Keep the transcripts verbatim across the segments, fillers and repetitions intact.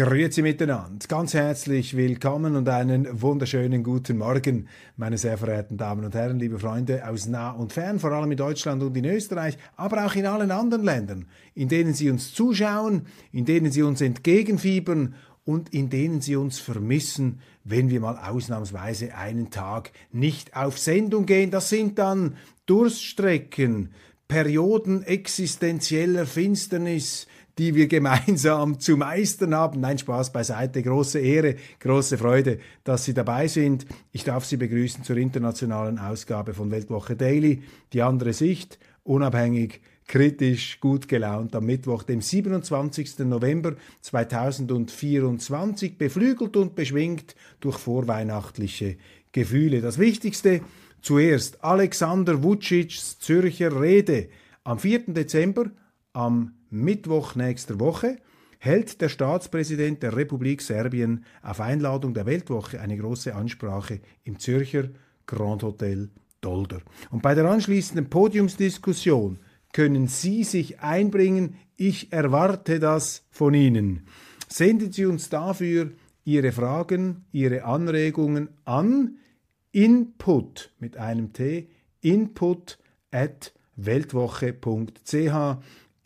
Grüezi miteinander, ganz herzlich willkommen und einen wunderschönen guten Morgen, meine sehr verehrten Damen und Herren, liebe Freunde aus nah und fern, vor allem in Deutschland und in Österreich, aber auch in allen anderen Ländern, in denen Sie uns zuschauen, in denen Sie uns entgegenfiebern und in denen Sie uns vermissen, wenn wir mal ausnahmsweise einen Tag nicht auf Sendung gehen. Das sind dann Durststrecken, Perioden existenzieller Finsternis, die wir gemeinsam zu meistern haben. Nein, Spaß beiseite, große Ehre, große Freude, dass Sie dabei sind. Ich darf Sie begrüßen zur internationalen Ausgabe von Weltwoche Daily, die andere Sicht, unabhängig, kritisch, gut gelaunt am Mittwoch, dem siebenundzwanzigsten November zweitausendvierundzwanzig, beflügelt und beschwingt durch vorweihnachtliche Gefühle. Das Wichtigste zuerst, Alexander Vučićs Zürcher Rede am vierten Dezember, am Mittwoch nächster Woche, hält der Staatspräsident der Republik Serbien auf Einladung der Weltwoche eine große Ansprache im Zürcher Grand Hotel Dolder. Und bei der anschließenden Podiumsdiskussion können Sie sich einbringen. Ich erwarte das von Ihnen. Senden Sie uns dafür Ihre Fragen, Ihre Anregungen an input mit einem T, input at weltwoche punkt c h,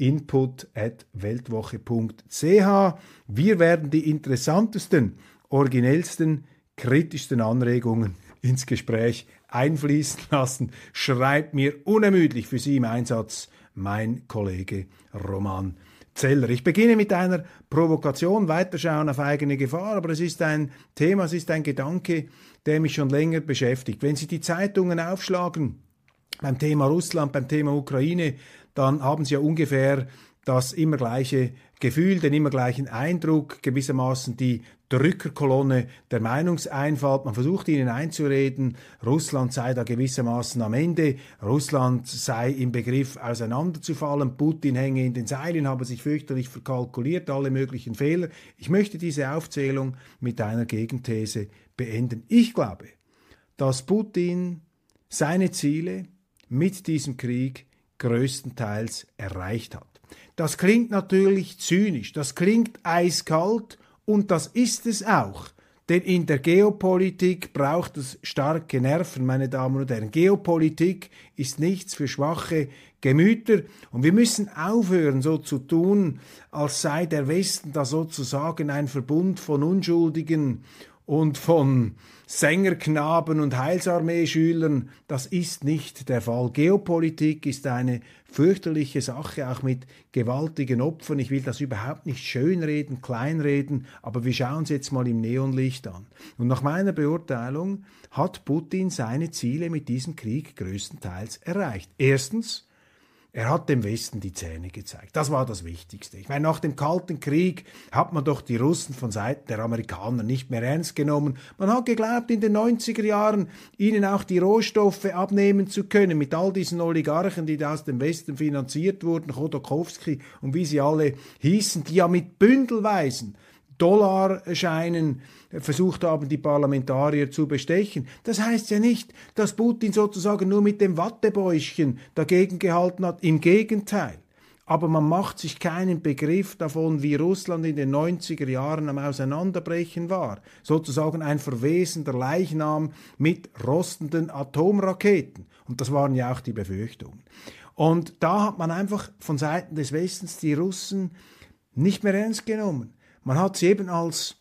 input at weltwoche punkt c h. Wir werden die interessantesten, originellsten, kritischsten Anregungen ins Gespräch einfließen lassen. Schreibt mir unermüdlich für Sie im Einsatz mein Kollege Roman Zeller. Ich beginne mit einer Provokation, weiterschauen auf eigene Gefahr, aber es ist ein Thema, es ist ein Gedanke, der mich schon länger beschäftigt. Wenn Sie die Zeitungen aufschlagen beim Thema Russland, beim Thema Ukraine, dann haben Sie ja ungefähr das immer gleiche Gefühl, den immer gleichen Eindruck, gewissermaßen die Drückerkolonne der Meinungseinfalt. Man versucht ihnen einzureden, Russland sei da gewissermaßen am Ende, Russland sei im Begriff auseinanderzufallen, Putin hänge in den Seilen, habe sich fürchterlich verkalkuliert, alle möglichen Fehler. Ich möchte diese Aufzählung mit einer Gegenthese beenden. Ich glaube, dass Putin seine Ziele mit diesem Krieg größtenteils erreicht hat. Das klingt natürlich zynisch, das klingt eiskalt und das ist es auch. Denn in der Geopolitik braucht es starke Nerven, meine Damen und Herren. Geopolitik ist nichts für schwache Gemüter und wir müssen aufhören, so zu tun, als sei der Westen da sozusagen ein Verbund von Unschuldigen und von Sängerknaben und Heilsarmeeschülern. Das ist nicht der Fall. Geopolitik ist eine fürchterliche Sache, auch mit gewaltigen Opfern. Ich will das überhaupt nicht schönreden, kleinreden, aber wir schauen es jetzt mal im Neonlicht an. Und nach meiner Beurteilung hat Putin seine Ziele mit diesem Krieg größtenteils erreicht. Erstens, er hat dem Westen die Zähne gezeigt. Das war das Wichtigste. Ich meine, nach dem Kalten Krieg hat man doch die Russen von Seiten der Amerikaner nicht mehr ernst genommen. Man hat geglaubt, in den neunziger Jahren ihnen auch die Rohstoffe abnehmen zu können, mit all diesen Oligarchen, die da aus dem Westen finanziert wurden, Chodorkowski und wie sie alle hießen, die ja mit bündelweisen Dollarscheinen versucht haben, die Parlamentarier zu bestechen. Das heißt ja nicht, dass Putin sozusagen nur mit dem Wattebäuschen dagegen gehalten hat. Im Gegenteil. Aber man macht sich keinen Begriff davon, wie Russland in den neunziger Jahren am Auseinanderbrechen war. Sozusagen ein verwesender Leichnam mit rostenden Atomraketen. Und das waren ja auch die Befürchtungen. Und da hat man einfach von Seiten des Westens die Russen nicht mehr ernst genommen. Man hat sie eben als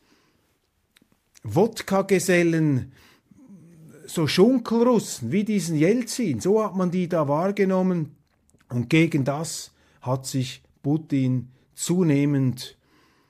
Wodka-Gesellen, so Schunkelrussen, wie diesen Jelzin, so hat man die da wahrgenommen. Und gegen das hat sich Putin zunehmend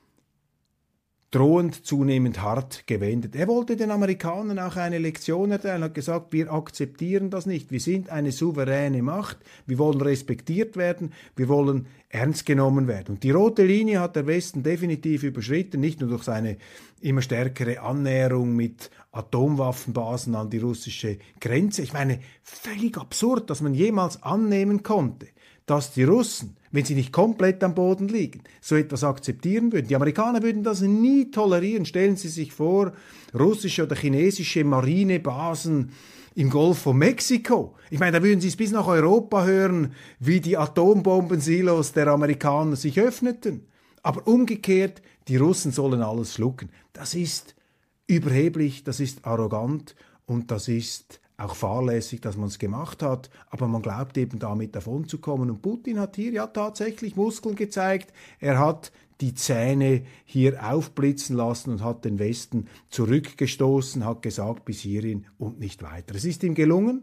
drohend, zunehmend hart gewendet. Er wollte den Amerikanern auch eine Lektion erteilen, hat gesagt, wir akzeptieren das nicht, wir sind eine souveräne Macht, wir wollen respektiert werden, wir wollen ernst genommen werden. Und die rote Linie hat der Westen definitiv überschritten, nicht nur durch seine immer stärkere Annäherung mit Atomwaffenbasen an die russische Grenze. Ich meine, völlig absurd, dass man jemals annehmen konnte, dass die Russen, wenn sie nicht komplett am Boden liegen, so etwas akzeptieren würden. Die Amerikaner würden das nie tolerieren. Stellen Sie sich vor, russische oder chinesische Marinebasen im Golf von Mexiko. Ich meine, da würden Sie es bis nach Europa hören, wie die Atombombensilos der Amerikaner sich öffneten. Aber umgekehrt, die Russen sollen alles schlucken. Das ist überheblich, das ist arrogant und das ist auch fahrlässig, dass man es gemacht hat, aber man glaubt eben damit davon zu kommen. Und Putin hat hier ja tatsächlich Muskeln gezeigt. Er hat die Zähne hier aufblitzen lassen und hat den Westen zurückgestoßen, hat gesagt, bis hierhin und nicht weiter. Es ist ihm gelungen,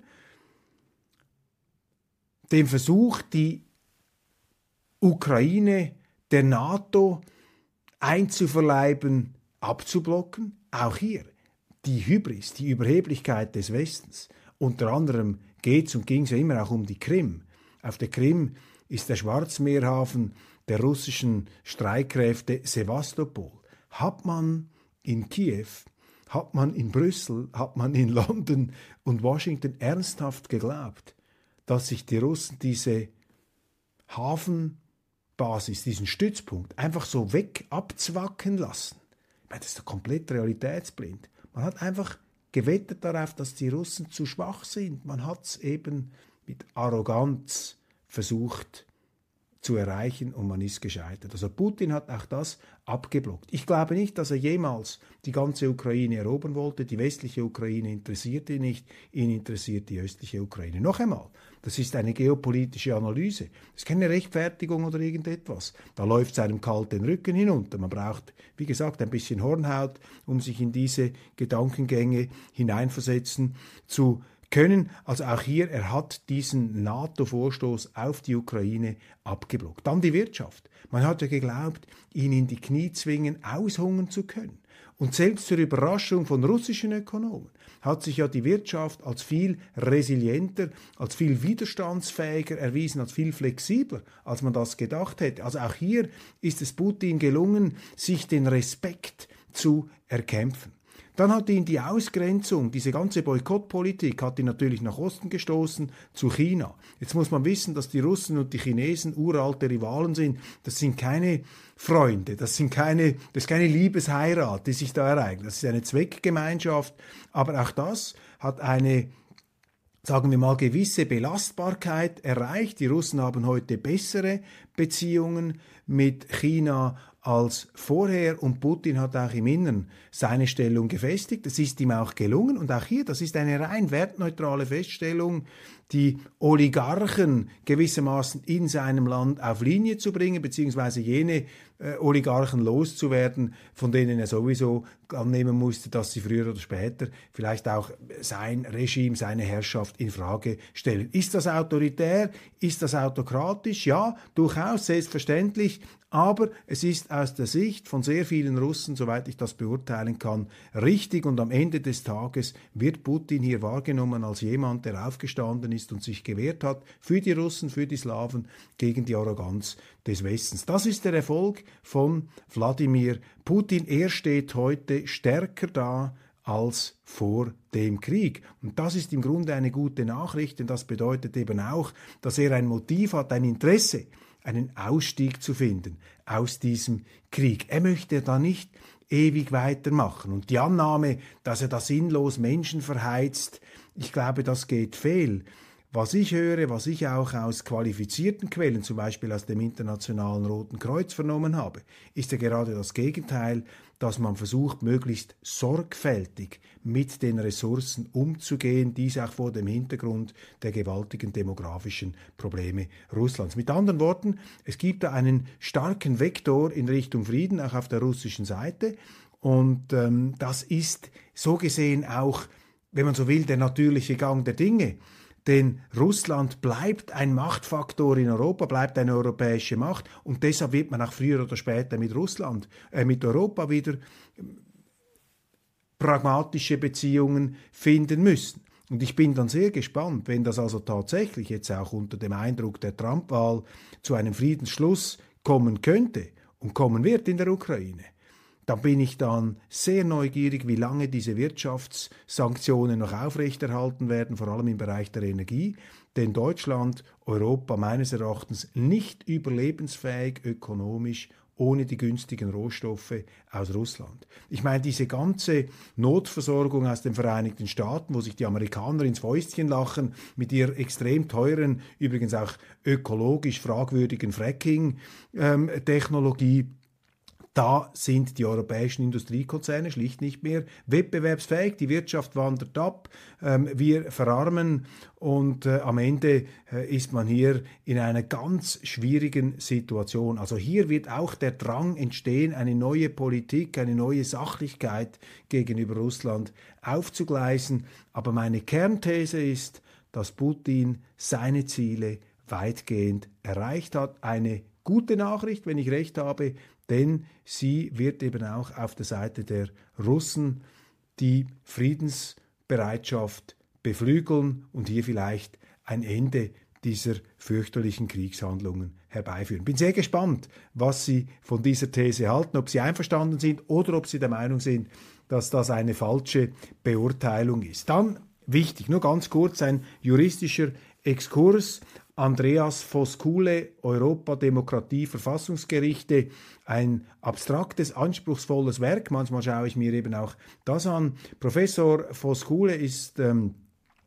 den Versuch, die Ukraine der NATO einzuverleiben, abzublocken. Auch hier die Hybris, die Überheblichkeit des Westens. Unter anderem geht's und ging es ja immer auch um die Krim. Auf der Krim ist der Schwarzmeerhafen der russischen Streitkräfte Sewastopol. Hat man in Kiew, hat man in Brüssel, hat man in London und Washington ernsthaft geglaubt, dass sich die Russen diese Hafenbasis, diesen Stützpunkt einfach so weg abzwacken lassen? Ich meine, das ist doch komplett realitätsblind. Man hat einfach gewettet darauf, dass die Russen zu schwach sind. Man hat es eben mit Arroganz versucht zu erreichen und man ist gescheitert. Also Putin hat auch das abgeblockt. Ich glaube nicht, dass er jemals die ganze Ukraine erobern wollte. Die westliche Ukraine interessiert ihn nicht, ihn interessiert die östliche Ukraine. Noch einmal, das ist eine geopolitische Analyse. Das ist keine Rechtfertigung oder irgendetwas. Da läuft es einem kalt den Rücken hinunter. Man braucht, wie gesagt, ein bisschen Hornhaut, um sich in diese Gedankengänge hineinversetzen zu können. Also auch hier, er hat diesen NATO-Vorstoß auf die Ukraine abgeblockt. Dann die Wirtschaft. Man hat ja geglaubt, ihn in die Knie zwingen, aushungern zu können. Und selbst zur Überraschung von russischen Ökonomen hat sich ja die Wirtschaft als viel resilienter, als viel widerstandsfähiger erwiesen, als viel flexibler, als man das gedacht hätte. Also auch hier ist es Putin gelungen, sich den Respekt zu erkämpfen. Dann hat ihn die Ausgrenzung, diese ganze Boykottpolitik hat ihn natürlich nach Osten gestoßen, zu China. Jetzt muss man wissen, dass die Russen und die Chinesen uralte Rivalen sind. Das sind keine Freunde, das sind keine, das ist keine Liebesheirat, die sich da ereignet. Das ist eine Zweckgemeinschaft. Aber auch das hat eine, sagen wir mal, gewisse Belastbarkeit erreicht. Die Russen haben heute bessere Beziehungen mit China als vorher und Putin hat auch im Innern seine Stellung gefestigt. Das ist ihm auch gelungen und auch hier, das ist eine rein wertneutrale Feststellung, die Oligarchen gewissermaßen in seinem Land auf Linie zu bringen, beziehungsweise jene äh, Oligarchen loszuwerden, von denen er sowieso annehmen musste, dass sie früher oder später vielleicht auch sein Regime, seine Herrschaft in Frage stellen. Ist das autoritär? Ist das autokratisch? Ja, durchaus, selbstverständlich. Aber es ist aus der Sicht von sehr vielen Russen, soweit ich das beurteilen kann, richtig. Und am Ende des Tages wird Putin hier wahrgenommen als jemand, der aufgestanden ist und sich gewehrt hat für die Russen, für die Slawen, gegen die Arroganz des Westens. Das ist der Erfolg von Wladimir Putin. Er steht heute stärker da als vor dem Krieg. Und das ist im Grunde eine gute Nachricht, denn das bedeutet eben auch, dass er ein Motiv hat, ein Interesse, einen Ausstieg zu finden aus diesem Krieg. Er möchte da nicht ewig weitermachen. Und die Annahme, dass er da sinnlos Menschen verheizt, ich glaube, das geht fehl. Was ich höre, was ich auch aus qualifizierten Quellen, zum Beispiel aus dem Internationalen Roten Kreuz vernommen habe, ist ja gerade das Gegenteil, dass man versucht, möglichst sorgfältig mit den Ressourcen umzugehen, dies auch vor dem Hintergrund der gewaltigen demografischen Probleme Russlands. Mit anderen Worten, es gibt da einen starken Vektor in Richtung Frieden, auch auf der russischen Seite. Und ähm, das ist so gesehen auch, wenn man so will, der natürliche Gang der Dinge. Denn Russland bleibt ein Machtfaktor in Europa, bleibt eine europäische Macht und deshalb wird man auch früher oder später mit Russland, äh, mit Europa wieder pragmatische Beziehungen finden müssen. Und ich bin dann sehr gespannt, wenn das also tatsächlich jetzt auch unter dem Eindruck der Trump-Wahl zu einem Friedensschluss kommen könnte und kommen wird in der Ukraine. Da bin ich dann sehr neugierig, wie lange diese Wirtschaftssanktionen noch aufrechterhalten werden, vor allem im Bereich der Energie. Denn Deutschland, Europa meines Erachtens nicht überlebensfähig ökonomisch ohne die günstigen Rohstoffe aus Russland. Ich meine, diese ganze Notversorgung aus den Vereinigten Staaten, wo sich die Amerikaner ins Fäustchen lachen, mit ihrer extrem teuren, übrigens auch ökologisch fragwürdigen Fracking-Technologie, Da sind die europäischen Industriekonzerne schlicht nicht mehr wettbewerbsfähig. Die Wirtschaft wandert ab, ähm, wir verarmen und äh, am Ende äh, ist man hier in einer ganz schwierigen Situation. Also hier wird auch der Drang entstehen, eine neue Politik, eine neue Sachlichkeit gegenüber Russland aufzugleisen. Aber meine Kernthese ist, dass Putin seine Ziele weitgehend erreicht hat. Eine gute Nachricht, wenn ich recht habe, denn sie wird eben auch auf der Seite der Russen die Friedensbereitschaft beflügeln und hier vielleicht ein Ende dieser fürchterlichen Kriegshandlungen herbeiführen. Bin sehr gespannt, was Sie von dieser These halten, ob Sie einverstanden sind oder ob Sie der Meinung sind, dass das eine falsche Beurteilung ist. Dann, wichtig, nur ganz kurz, ein juristischer Exkurs. Andreas Voskuhle, Europa, Demokratie, Verfassungsgerichte, ein abstraktes, anspruchsvolles Werk. Manchmal schaue ich mir eben auch das an. Professor Voskuhle ist ähm,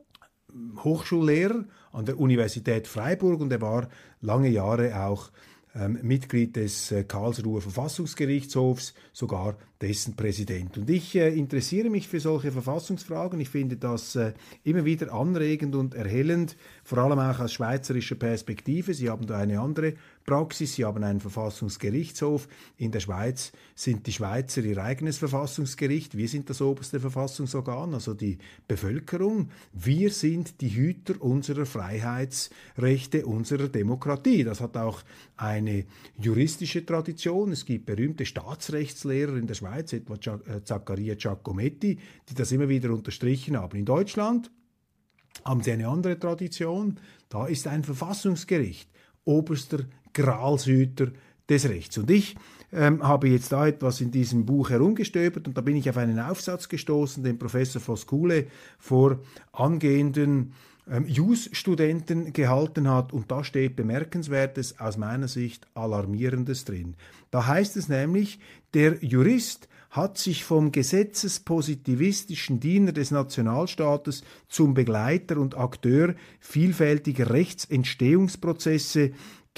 Hochschullehrer an der Universität Freiburg und er war lange Jahre auch ähm, Mitglied des äh, Karlsruher Verfassungsgerichtshofs, sogar dessen Präsident. Und ich äh, interessiere mich für solche Verfassungsfragen. Ich finde das äh, immer wieder anregend und erhellend, vor allem auch aus schweizerischer Perspektive. Sie haben da eine andere Praxis. Sie haben einen Verfassungsgerichtshof. In der Schweiz sind die Schweizer ihr eigenes Verfassungsgericht. Wir sind das oberste Verfassungsorgan, also die Bevölkerung. Wir sind die Hüter unserer Freiheitsrechte, unserer Demokratie. Das hat auch eine juristische Tradition. Es gibt berühmte Staatsrechtslehrer in der Schweiz, etwa Zaccaria Giacometti, die das immer wieder unterstrichen haben. In Deutschland haben sie eine andere Tradition. Da ist ein Verfassungsgericht oberster Gralshüter des Rechts. Und ich ähm, habe jetzt da etwas in diesem Buch herumgestöbert und da bin ich auf einen Aufsatz gestoßen, den Professor Voskuhle vor angehenden ähm, Jus-Studenten gehalten hat und da steht Bemerkenswertes, aus meiner Sicht Alarmierendes drin. Da heißt es nämlich, der Jurist hat sich vom gesetzespositivistischen Diener des Nationalstaates zum Begleiter und Akteur vielfältiger Rechtsentstehungsprozesse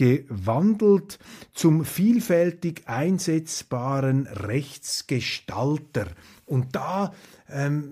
gewandelt, zum vielfältig einsetzbaren Rechtsgestalter. Und da ähm,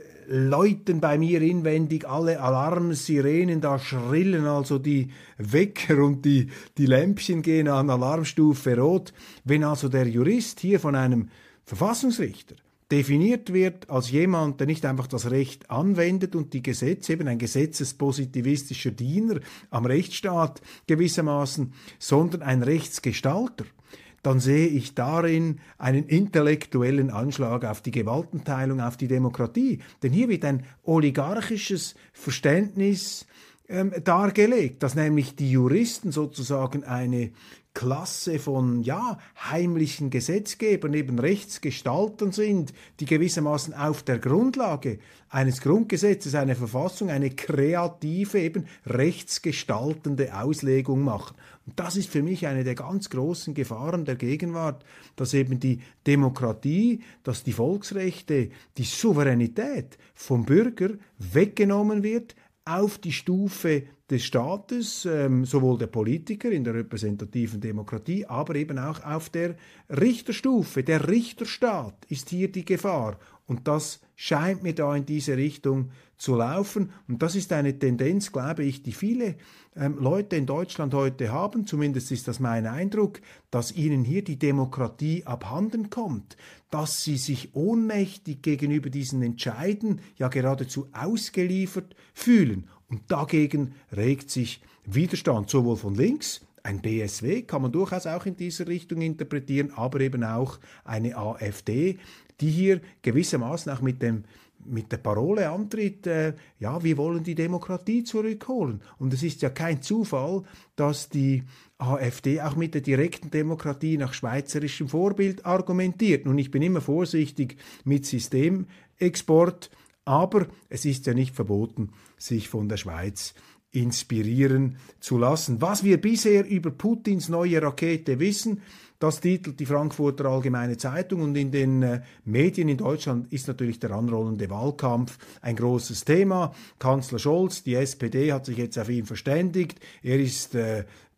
läuten bei mir inwendig alle Alarmsirenen, da schrillen also die Wecker und die, die Lämpchen gehen an Alarmstufe Rot. Wenn also der Jurist hier von einem Verfassungsrichter definiert wird als jemand, der nicht einfach das Recht anwendet und die Gesetze, eben ein gesetzespositivistischer Diener am Rechtsstaat gewissermaßen, sondern ein Rechtsgestalter, dann sehe ich darin einen intellektuellen Anschlag auf die Gewaltenteilung, auf die Demokratie. Denn hier wird ein oligarchisches Verständnis ähm, dargelegt, dass nämlich die Juristen sozusagen eine Klasse von, ja, heimlichen Gesetzgebern, eben Rechtsgestaltern sind, die gewissermaßen auf der Grundlage eines Grundgesetzes, einer Verfassung, eine kreative, eben rechtsgestaltende Auslegung machen. Und das ist für mich eine der ganz großen Gefahren der Gegenwart, dass eben die Demokratie, dass die Volksrechte, die Souveränität vom Bürger weggenommen wird, auf die Stufe des Staates, ähm, sowohl der Politiker in der repräsentativen Demokratie, aber eben auch auf der Richterstufe. Der Richterstaat ist hier die Gefahr. Und das scheint mir da in diese Richtung zu laufen. Und das ist eine Tendenz, glaube ich, die viele ähm, Leute in Deutschland heute haben. Zumindest ist das mein Eindruck, dass ihnen hier die Demokratie abhanden kommt, dass sie sich ohnmächtig gegenüber diesen Entscheiden, ja geradezu ausgeliefert fühlen. Und dagegen regt sich Widerstand, sowohl von links, ein B S W kann man durchaus auch in dieser Richtung interpretieren, aber eben auch eine AfD, die hier gewissermaßen auch mit dem mit der Parole antritt, äh, ja, wir wollen die Demokratie zurückholen. Und es ist ja kein Zufall, dass die AfD auch mit der direkten Demokratie nach schweizerischem Vorbild argumentiert. Nun, ich bin immer vorsichtig mit Systemexport, aber es ist ja nicht verboten, sich von der Schweiz inspirieren zu lassen. Was wir bisher über Putins neue Rakete wissen, das titelt die Frankfurter Allgemeine Zeitung und in den äh, Medien in Deutschland ist natürlich der anrollende Wahlkampf ein großes Thema. Kanzler Scholz, die S P D, hat sich jetzt auf ihn verständigt. Er ist äh,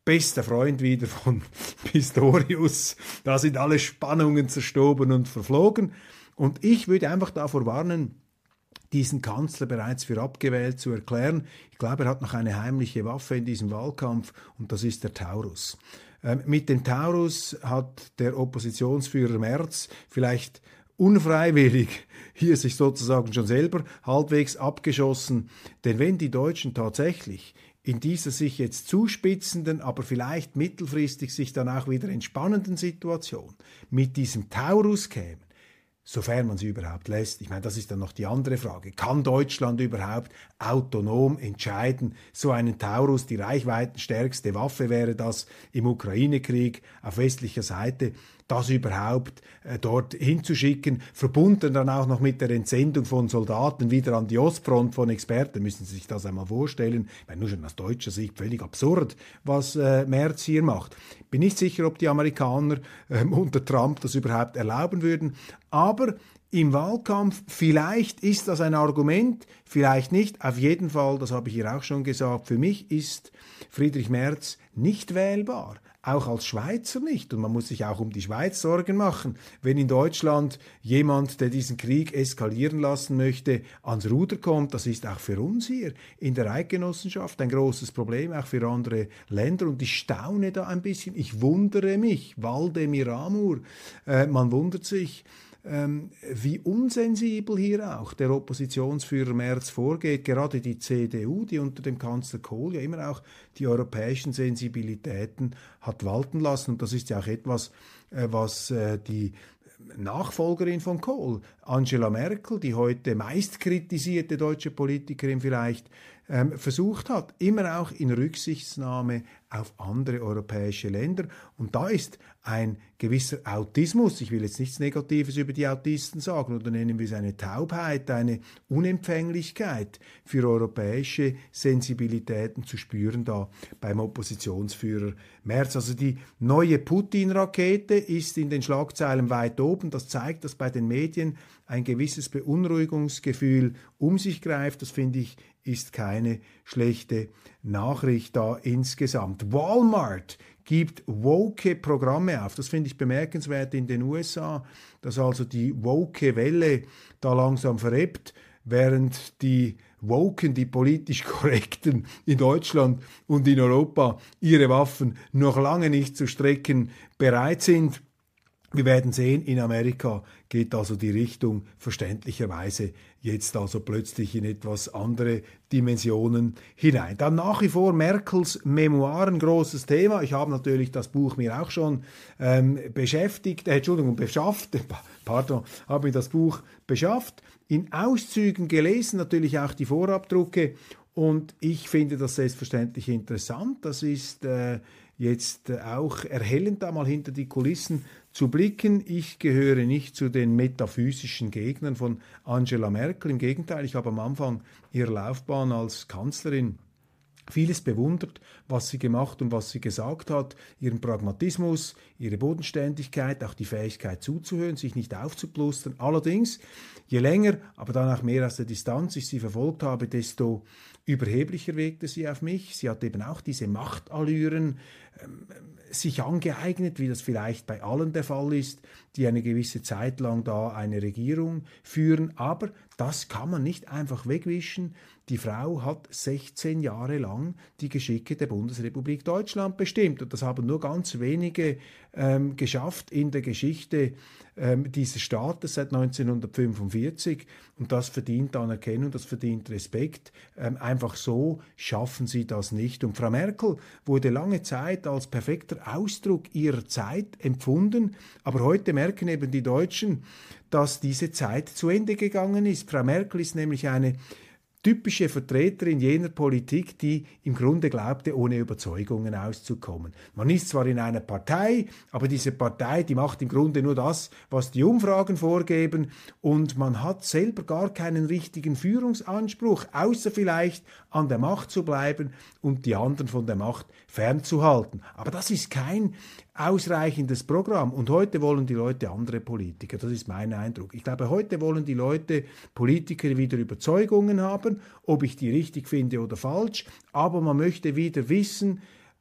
bester Freund wieder von Pistorius. Da sind alle Spannungen zerstoben und verflogen. Und ich würde einfach davor warnen, diesen Kanzler bereits für abgewählt zu erklären. Ich glaube, er hat noch eine heimliche Waffe in diesem Wahlkampf und das ist der Taurus. Ähm, mit dem Taurus hat der Oppositionsführer Merz vielleicht unfreiwillig hier sich sozusagen schon selber halbwegs abgeschossen. Denn wenn die Deutschen tatsächlich in dieser sich jetzt zuspitzenden, aber vielleicht mittelfristig sich dann auch wieder entspannenden Situation mit diesem Taurus kämen, sofern man sie überhaupt lässt. Ich meine, das ist dann noch die andere Frage. Kann Deutschland überhaupt autonom entscheiden, so einen Taurus, die reichweitenstärkste Waffe wäre das im Ukraine-Krieg auf westlicher Seite, das überhaupt äh, dort hinzuschicken, verbunden dann auch noch mit der Entsendung von Soldaten wieder an die Ostfront von Experten, müssen Sie sich das einmal vorstellen. Ich meine, nur schon aus deutscher Sicht völlig absurd, was äh, Merz hier macht. Bin nicht sicher, ob die Amerikaner äh, unter Trump das überhaupt erlauben würden, aber im Wahlkampf, vielleicht ist das ein Argument, vielleicht nicht, auf jeden Fall, das habe ich hier auch schon gesagt, für mich ist Friedrich Merz nicht wählbar. Auch als Schweizer nicht. Und man muss sich auch um die Schweiz Sorgen machen. Wenn in Deutschland jemand, der diesen Krieg eskalieren lassen möchte, ans Ruder kommt, das ist auch für uns hier in der Eidgenossenschaft ein großes Problem, auch für andere Länder. Und ich staune da ein bisschen. Ich wundere mich. Waldemir Amur, äh, man wundert sich, Ähm, wie unsensibel hier auch der Oppositionsführer Merz vorgeht, gerade die C D U, die unter dem Kanzler Kohl ja immer auch die europäischen Sensibilitäten hat walten lassen. Und das ist ja auch etwas, äh, was äh, die Nachfolgerin von Kohl, Angela Merkel, die heute meist kritisierte deutsche Politikerin vielleicht, ähm, versucht hat, immer auch in Rücksichtnahme auf andere europäische Länder. Und da ist ein gewisser Autismus, ich will jetzt nichts Negatives über die Autisten sagen, oder nennen wir es eine Taubheit, eine Unempfänglichkeit für europäische Sensibilitäten zu spüren da beim Oppositionsführer Merz. Also die neue Putin-Rakete ist in den Schlagzeilen weit oben. Das zeigt, dass bei den Medien ein gewisses Beunruhigungsgefühl um sich greift. Das finde ich ist keine schlechte Nachricht da insgesamt. Walmart gibt woke Programme auf. Das finde ich bemerkenswert in den U S A, dass also die woke Welle da langsam verebbt, während die Woken, die politisch Korrekten in Deutschland und in Europa ihre Waffen noch lange nicht zu strecken bereit sind. Wir werden sehen, in Amerika geht also die Richtung verständlicherweise jetzt also plötzlich in etwas andere Dimensionen hinein. Dann nach wie vor Merkels Memoiren, großes Thema. Ich habe natürlich das Buch mir auch schon ähm, beschäftigt, äh, Entschuldigung, beschafft, pardon, habe mir das Buch beschafft, in Auszügen gelesen, natürlich auch die Vorabdrucke und ich finde das selbstverständlich interessant. Das ist äh, jetzt auch erhellend, da mal hinter die Kulissen zu blicken. Ich gehöre nicht zu den metaphysischen Gegnern von Angela Merkel. Im Gegenteil, ich habe am Anfang ihrer Laufbahn als Kanzlerin vieles bewundert, was sie gemacht und was sie gesagt hat, ihren Pragmatismus, ihre Bodenständigkeit, auch die Fähigkeit zuzuhören, sich nicht aufzuplustern. Allerdings, je länger, aber dann auch mehr aus der Distanz ich sie verfolgt habe, desto überheblicher wirkte sie auf mich. Sie hat eben auch diese Machtallüren ähm, sich angeeignet, wie das vielleicht bei allen der Fall ist, die eine gewisse Zeit lang da eine Regierung führen. Aber das kann man nicht einfach wegwischen. Die Frau hat sechzehn Jahre lang die Geschicke der Bundesrepublik Deutschland bestimmt. Und das haben nur ganz wenige ähm, geschafft in der Geschichte ähm, dieses Staates seit neunzehnhundertfünfundvierzig. Und das verdient Anerkennung, das verdient Respekt. Ähm, einfach so schaffen sie das nicht. Und Frau Merkel wurde lange Zeit als perfekter Ausdruck ihrer Zeit empfunden. Aber heute merken eben die Deutschen, dass diese Zeit zu Ende gegangen ist. Frau Merkel ist nämlich eine typische Vertreterin jener Politik, die im Grunde glaubte, ohne Überzeugungen auszukommen. Man ist zwar in einer Partei, aber diese Partei, die macht im Grunde nur das, was die Umfragen vorgeben und man hat selber gar keinen richtigen Führungsanspruch, außer vielleicht an der Macht zu bleiben und die anderen von der Macht fernzuhalten. Aber das ist kein ausreichendes Programm. Und heute wollen die Leute andere Politiker. Das ist mein Eindruck. Ich glaube, heute wollen die Leute Politiker, die wieder Überzeugungen haben, ob ich die richtig finde oder falsch. Aber man möchte wieder wissen,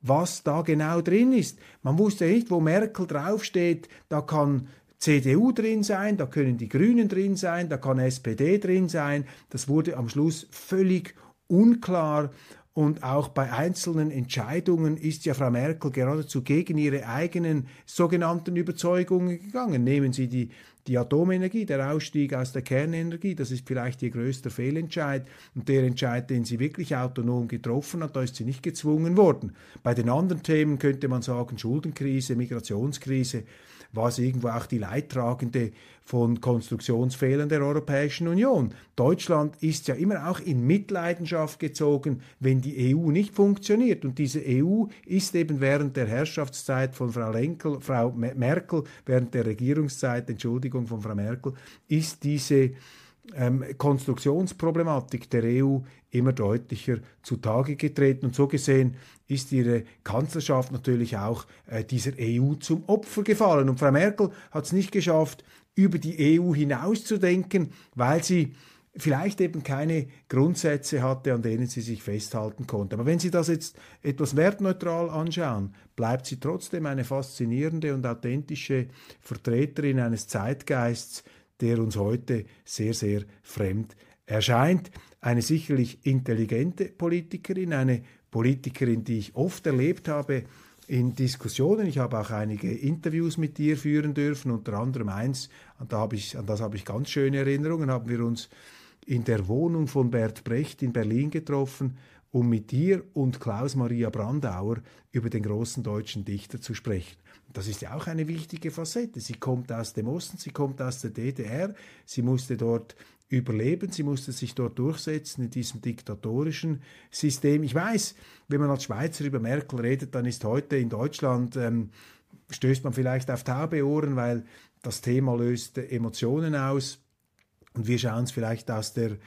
was da genau drin ist. Man wusste nicht, wo Merkel draufsteht, da kann C D U drin sein, da können die Grünen drin sein, da kann S P D drin sein. Das wurde am Schluss völlig unklar. Und auch bei einzelnen Entscheidungen ist ja Frau Merkel geradezu gegen ihre eigenen sogenannten Überzeugungen gegangen. Nehmen Sie die, die Atomenergie, der Ausstieg aus der Kernenergie, das ist vielleicht ihr größter Fehlentscheid. Und der Entscheid, den sie wirklich autonom getroffen hat, da ist sie nicht gezwungen worden. Bei den anderen Themen könnte man sagen, Schuldenkrise, Migrationskrise, war es irgendwo auch die Leidtragende von Konstruktionsfehlern der Europäischen Union. Deutschland ist ja immer auch in Mitleidenschaft gezogen, wenn die E U nicht funktioniert. Und diese E U ist eben während der Herrschaftszeit von Frau, Lenkel, Frau Merkel, während der Regierungszeit, Entschuldigung, von Frau Merkel, ist diese ähm, Konstruktionsproblematik der E U immer deutlicher zutage getreten. Und so gesehen ist ihre Kanzlerschaft natürlich auch äh, dieser E U zum Opfer gefallen. Und Frau Merkel hat es nicht geschafft, über die E U hinauszudenken, weil sie vielleicht eben keine Grundsätze hatte, an denen sie sich festhalten konnte. Aber wenn Sie das jetzt etwas wertneutral anschauen, bleibt sie trotzdem eine faszinierende und authentische Vertreterin eines Zeitgeists, der uns heute sehr, sehr fremd erscheint. Eine sicherlich intelligente Politikerin, eine Politikerin, die ich oft erlebt habe in Diskussionen. Ich habe auch einige Interviews mit ihr führen dürfen, unter anderem eins, und da habe ich, an das habe ich ganz schöne Erinnerungen, haben wir uns in der Wohnung von Bert Brecht in Berlin getroffen, um mit ihr und Klaus Maria Brandauer über den großen deutschen Dichter zu sprechen. Das ist ja auch eine wichtige Facette. Sie kommt aus dem Osten, sie kommt aus der D D R, sie musste dort überleben, sie musste sich dort durchsetzen in diesem diktatorischen System. Ich weiß, wenn man als Schweizer über Merkel redet, dann ist heute in Deutschland, ähm, stößt man vielleicht auf taube Ohren, weil das Thema löst Emotionen aus und wir schauen es vielleicht aus der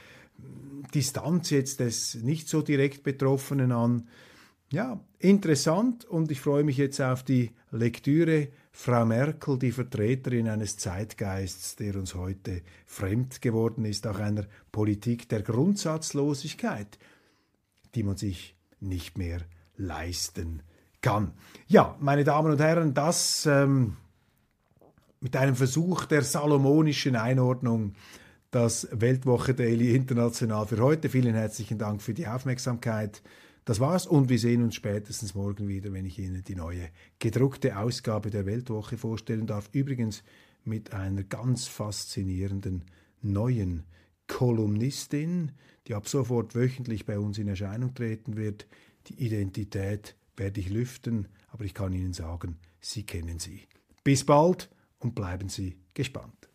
Distanz jetzt des nicht so direkt Betroffenen an. Ja, interessant, und ich freue mich jetzt auf die Lektüre. Frau Merkel, die Vertreterin eines Zeitgeists, der uns heute fremd geworden ist, auch einer Politik der Grundsatzlosigkeit, die man sich nicht mehr leisten kann. Ja, meine Damen und Herren, das ähm, mit einem Versuch der salomonischen Einordnung, das Weltwoche Daily International für heute. Vielen herzlichen Dank für die Aufmerksamkeit. Das war's, und wir sehen uns spätestens morgen wieder, wenn ich Ihnen die neue gedruckte Ausgabe der Weltwoche vorstellen darf. Übrigens mit einer ganz faszinierenden neuen Kolumnistin, die ab sofort wöchentlich bei uns in Erscheinung treten wird. Die Identität werde ich lüften, aber ich kann Ihnen sagen, Sie kennen sie. Bis bald und bleiben Sie gespannt.